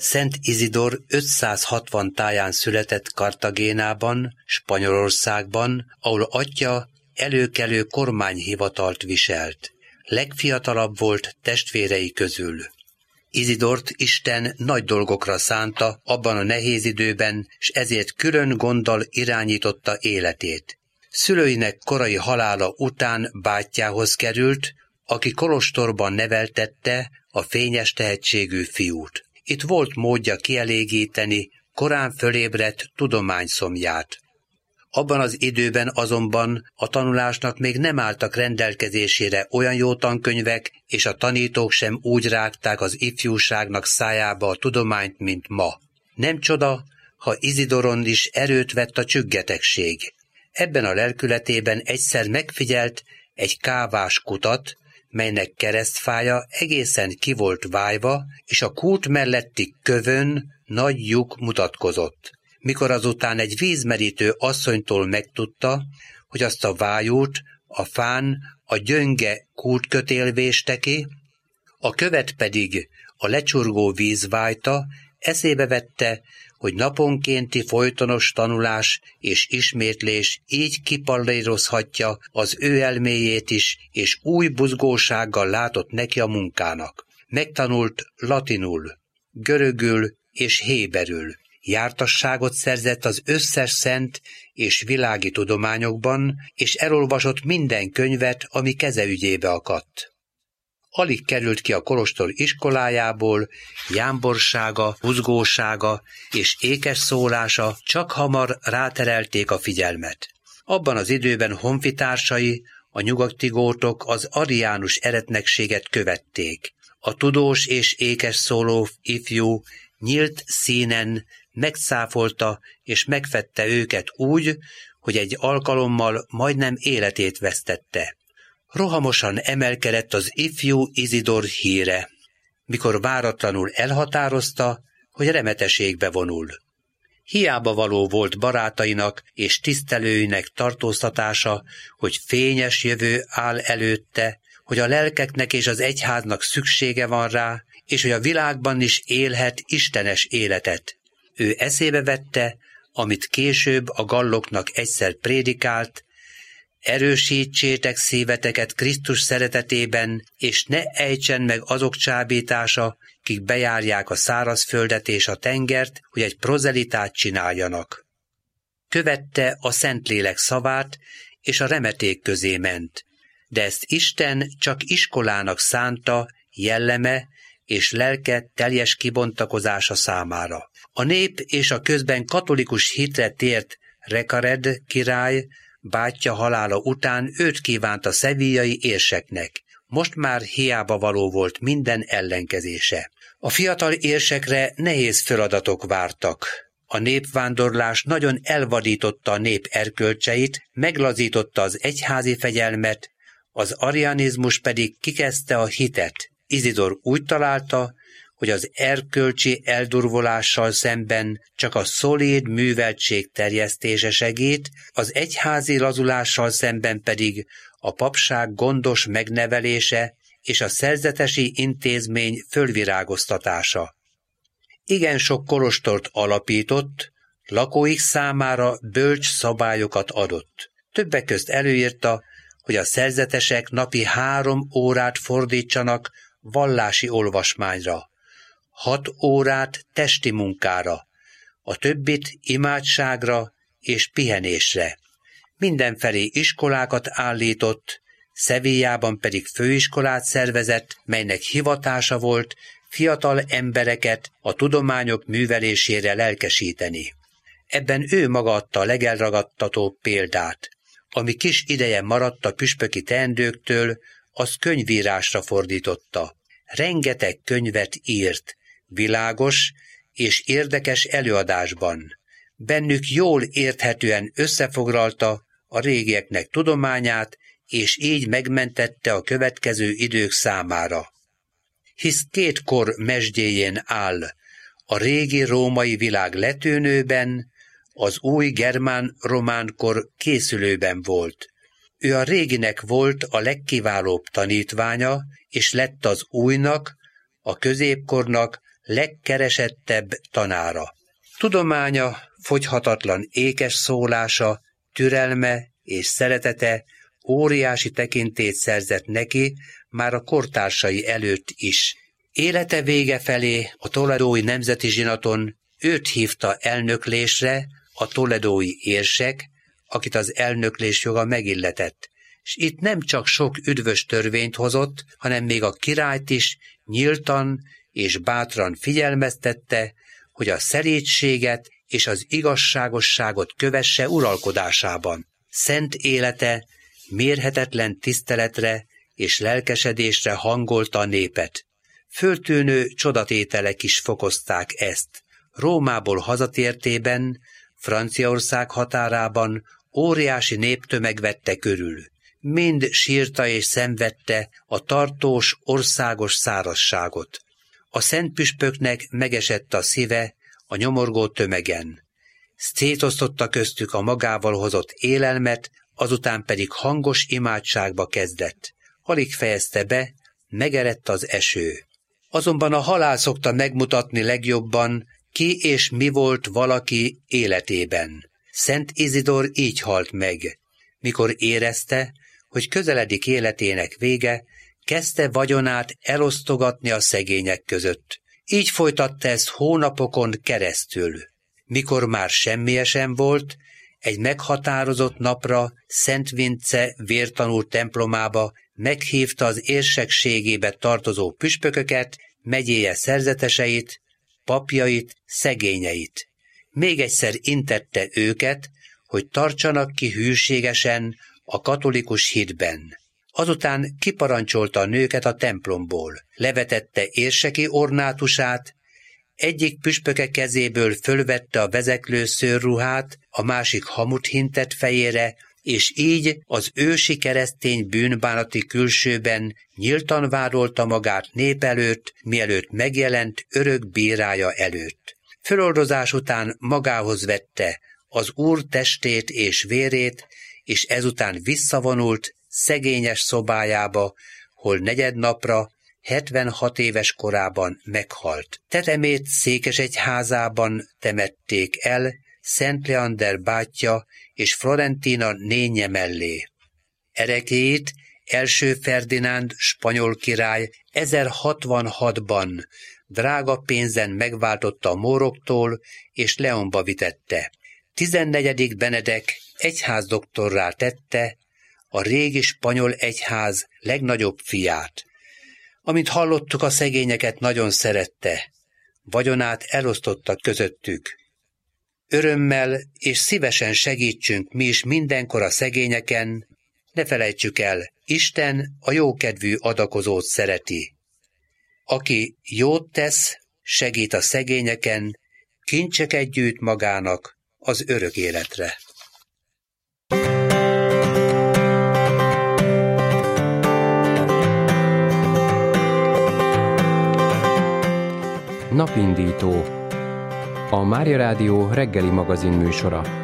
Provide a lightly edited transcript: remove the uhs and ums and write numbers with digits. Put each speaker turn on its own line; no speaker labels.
Szent Izidor 560 táján született Kartagénában, Spanyolországban, ahol atyja előkelő kormányhivatalt viselt. Legfiatalabb volt testvérei közül. Izidort Isten nagy dolgokra szánta abban a nehéz időben, s ezért külön gonddal irányította életét. Szülőinek korai halála után bátyjához került, aki kolostorban neveltette a fényes tehetségű fiút. Itt volt módja kielégíteni korán fölébredt tudományszomját. Abban az időben azonban a tanulásnak még nem álltak rendelkezésére olyan jó tankönyvek, és a tanítók sem úgy rágták az ifjúságnak szájába a tudományt, mint ma. Nem csoda, ha Izidoron is erőt vett a csüggetegség. Ebben a lelkületében egyszer megfigyelt egy kávás kutat, melynek keresztfája egészen ki volt vájva, és a kút melletti kövön nagy lyuk mutatkozott. Mikor azután egy vízmerítő asszonytól megtudta, hogy azt a vájút a fán a gyönge kútkötél véste ki, a követ pedig a lecsurgó víz vájta, eszébe vette, hogy naponkénti folytonos tanulás és ismétlés így kipallírozhatja az ő elméjét is, és új buzgósággal látott neki a munkának. Megtanult latinul, görögül és héberül. Jártasságot szerzett az összes szent és világi tudományokban, és elolvasott minden könyvet, ami keze ügyébe akadt. Alig került ki a kolostor iskolájából, jámborsága, buzgósága és ékes szólása csak hamar ráterelték a figyelmet. Abban az időben honfitársai, a nyugati gótok az ariánus eretnekséget követték. A tudós és ékes szóló ifjú nyílt színen megcáfolta és megfette őket úgy, hogy egy alkalommal majdnem életét vesztette. Rohamosan emelkedett az ifjú Izidor híre, mikor váratlanul elhatározta, hogy remeteségbe vonul. Hiába való volt barátainak és tisztelőinek tartóztatása, hogy fényes jövő áll előtte, hogy a lelkeknek és az egyháznak szüksége van rá, és hogy a világban is élhet istenes életet. Ő eszébe vette, amit később a galloknak egyszer prédikált: erősítsétek szíveteket Krisztus szeretetében, és ne ejtsen meg azok csábítása, kik bejárják a szárazföldet és a tengert, hogy egy prozelitát csináljanak. Követte a Szentlélek szavát, és a remeték közé ment, de ezt Isten csak iskolának szánta, jelleme és lelke teljes kibontakozása számára. A nép és a közben katolikus hitre tért Recared király bátyja halála után őt kívánta szevillai érseknek. Most már hiába való volt minden ellenkezése. A fiatal érsekre nehéz feladatok vártak. A népvándorlás nagyon elvadította a nép erkölcseit, meglazította az egyházi fegyelmet, az arianizmus pedig kikezdte a hitet. Izidor úgy találta, hogy az erkölcsi eldurvolással szemben csak a szolíd műveltség terjesztése segít, az egyházi lazulással szemben pedig a papság gondos megnevelése és a szerzetesi intézmény fölvirágoztatása. Igen sok kolostort alapított, lakóik számára bölcs szabályokat adott. Többek közt előírta, hogy a szerzetesek napi 3 órát fordítsanak vallási olvasmányra, 6 órát testi munkára, a többit imádságra és pihenésre. Mindenfelé iskolákat állított, Szevillában pedig főiskolát szervezett, melynek hivatása volt fiatal embereket a tudományok művelésére lelkesíteni. Ebben ő maga adta a legelragadtatóbb példát. Ami kis ideje maradt a püspöki teendőktől, az könyvírásra fordította. Rengeteg könyvet írt, világos és érdekes előadásban. Bennük jól érthetően összefoglalta a régieknek tudományát, és így megmentette a következő idők számára. Hisz 2 kor mesdjéjén áll, a régi római világ letűnőben, az új germán-román kor készülőben volt. Ő a réginek volt a legkiválóbb tanítványa, és lett az újnak, a középkornak legkeresettebb tanára. Tudománya, fogyhatatlan ékes szólása, türelme és szeretete óriási tekintélyt szerzett neki már a kortársai előtt is. Élete vége felé a toledói nemzeti zsinaton őt hívta elnöklésre a toledói érsek, akit az elnöklés joga megilletett, és itt nem csak sok üdvös törvényt hozott, hanem még a királyt is nyíltan és bátran figyelmeztette, hogy a szerétséget és az igazságosságot kövesse uralkodásában. Szent élete mérhetetlen tiszteletre és lelkesedésre hangolta a népet. Föltűnő csodatételek is fokozták ezt. Rómából hazatértében, Franciaország határában óriási néptömeg vette körül. Mind sírta és szenvedte a tartós országos szárazságot. A szentpüspöknek megesett a szíve a nyomorgó tömegen. Szétosztotta köztük a magával hozott élelmet, azután pedig hangos imádságba kezdett. Alig fejezte be, megerett az eső. Azonban a halál szokta megmutatni legjobban, ki és mi volt valaki életében. Szent Izidor így halt meg. Mikor érezte, hogy közeledik életének vége, kezdte vagyonát elosztogatni a szegények között. Így folytatta ezt hónapokon keresztül. Mikor már semmiesen volt, egy meghatározott napra Szent Vince vértanú templomába meghívta az érsekségébe tartozó püspököket, megyéje szerzeteseit, papjait, szegényeit. Még egyszer intette őket, hogy tartsanak ki hűségesen a katolikus hitben. Azután kiparancsolta a nőket a templomból, levetette érseki ornátusát, egyik püspöke kezéből fölvette a vezeklő szőrruhát, a másik hamut hintett fejére, és így az ősi keresztény bűnbánati külsőben nyíltan vádolta magát nép előtt, mielőtt megjelent örök bírája előtt. Föloldozás után magához vette az Úr testét és vérét, és ezután visszavonult szegényes szobájába, hol negyednapra, 76 éves korában meghalt. Tetemét Székesegyházában temették el Szent Leander bátyja és Florentina nénye mellé. Ereklyét első Ferdinánd spanyol király 1066-ban drága pénzen megváltotta a móroktól, és Leonba vitette. 14. Benedek egyházdoktorrá tette a régi spanyol egyház legnagyobb fiát. Amint hallottuk, a szegényeket nagyon szerette, vagyonát elosztotta közöttük. Örömmel és szívesen segítsünk mi is mindenkor a szegényeken, ne felejtsük el, Isten a jókedvű adakozót szereti. Aki jót tesz, segít a szegényeken, kincseket gyűjt magának az örök életre.
Napindító. A Mária Rádió reggeli magazin műsora.